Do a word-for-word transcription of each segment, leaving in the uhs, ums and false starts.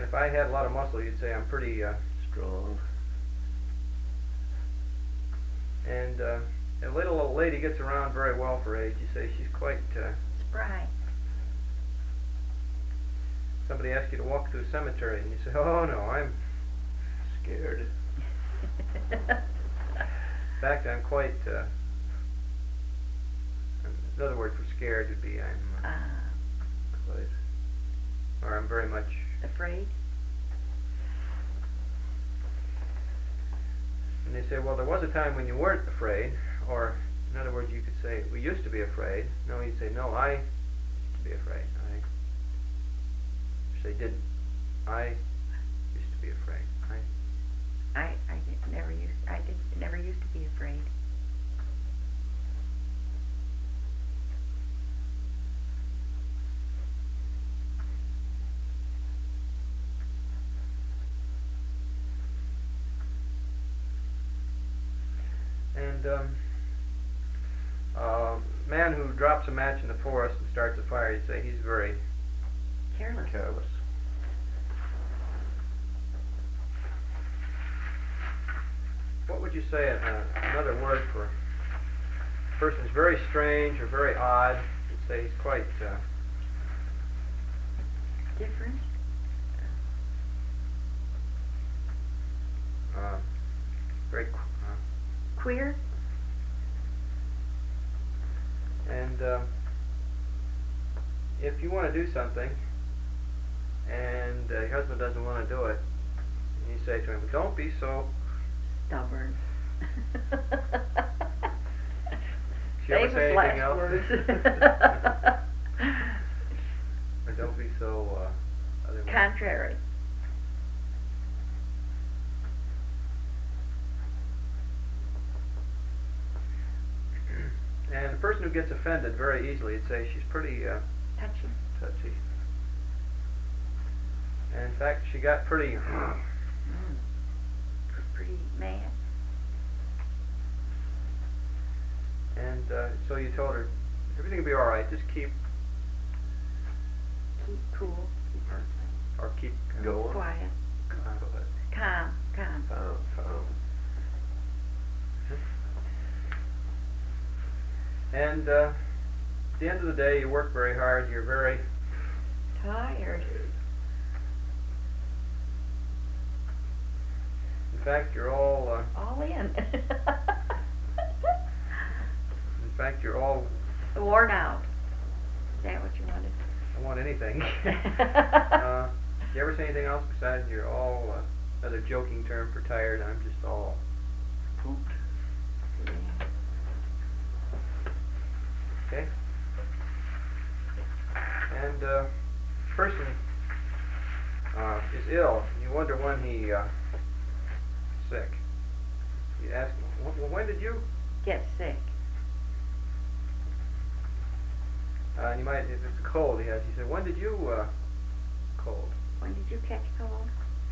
And if I had a lot of muscle, you'd say I'm pretty uh, strong. And uh, a little old lady gets around very well for age. You say she's quite uh, spry. Somebody asks you to walk through a cemetery, and you say, "Oh no, I'm scared." In fact, I'm quite. Uh, another word for scared would be I'm uh, uh, quite, or I'm very much afraid. And they say, well, there was a time when you weren't afraid, or in other words, you could say, we used to be afraid. No, you'd say, no, I used to be afraid. I say, didn't. I used to be afraid. I. I I did, never used I did never used to be afraid. And um, a man who drops a match in the forest and starts a fire, you'd say he's very Careless. careless. What would you say uh, another word for a person who's very strange or very odd? You'd say he's quite uh, different. Uh, very qu- uh, Queer. And uh, if you want to do something and uh, your husband doesn't want to do it, and you say to him, don't be so stubborn. Did you ever say Famous anything last else? words. Or don't be so uh, other than- Contrary. And the person who gets offended very easily, you'd say she's pretty uh, Touchy. touchy. And in fact, she got pretty. Mm. Pretty mad. And uh, so you told her, everything will be all right. Just keep Keep cool. Keep her or keep Going. quiet. Calm. Calm. Calm. Calm, calm. And uh, at the end of the day, you work very hard. You're very Tired. In fact, you're all. Uh, All in. in fact, you're all. Worn out. Is that what you wanted? I want anything. uh, you ever say anything else besides you're all? Uh, another joking term for tired. I'm just all pooped. Yeah. Okay. And uh, person uh, is ill. You wonder when he uh, sick. You ask him, well, when did you? Get sick. Uh, and you might, if it's a cold, he has. You say, when did you uh, cold? When did you catch cold?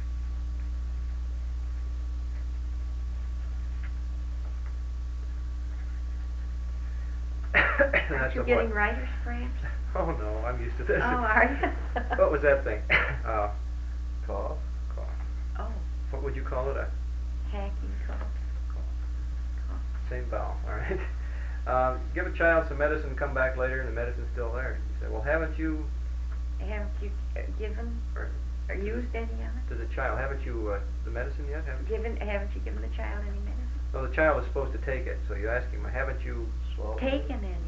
Aren't That's you a getting what? writer's cramps? Oh no, I'm used to this. Oh, are you? What was that thing? uh, Cough. cough. Oh, What would you call it? A hacking cough. Cough. same vowel. All right. Um, give a child some medicine, come back later, and the medicine's still there. You say, well, haven't you? Haven't you uh, given Or or used any of it? to the child, haven't you uh, the medicine yet? Haven't you? Given? Haven't you given the child any medicine? No, the child is supposed to take it. So you ask him, haven't you? Swallow. Taken any?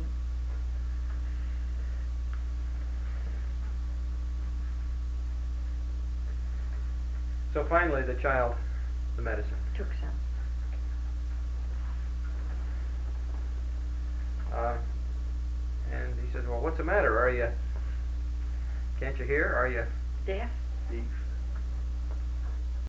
So finally, the child, the medicine. Took some. Uh, and he says, well, what's the matter? Are you? Can't you hear? Are you? Deaf? Deaf?